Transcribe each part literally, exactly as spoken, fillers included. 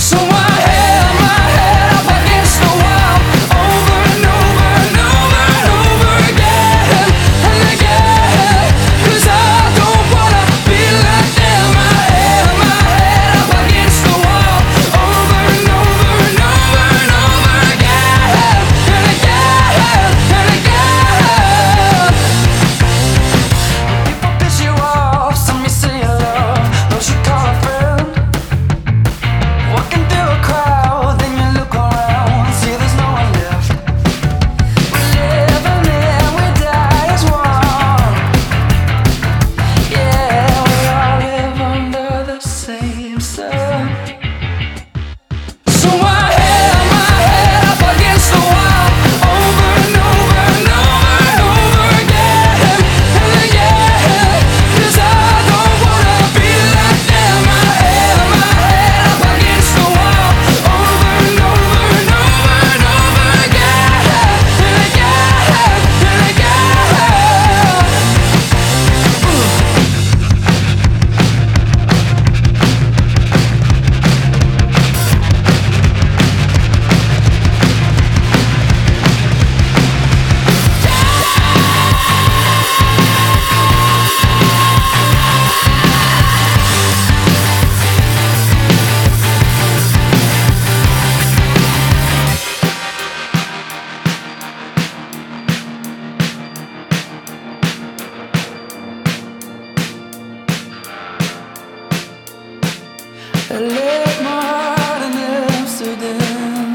So I held my head up against the wall over and over and over and over again and again, 'cause I don't wanna be like them. I held my head up against the wall over and over and over and over again and again and again. People piss you off, some you say you love, those you call a friend. Walking through a crowd, then you look around, see there's no one left. We live and then we die as one. Yeah, we all live under the same sun. So I held my head up against the wall over and over and over and over again and again, 'cause I don't wanna be like them. I held my head up against the wall over and over and over and over again and again and again. I left my heart in Amsterdam,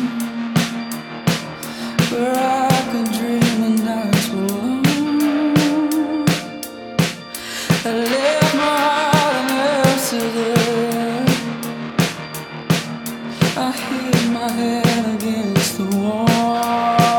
where I could dream the nights were long. I left my heart in Amsterdam. I hit my head against the wall.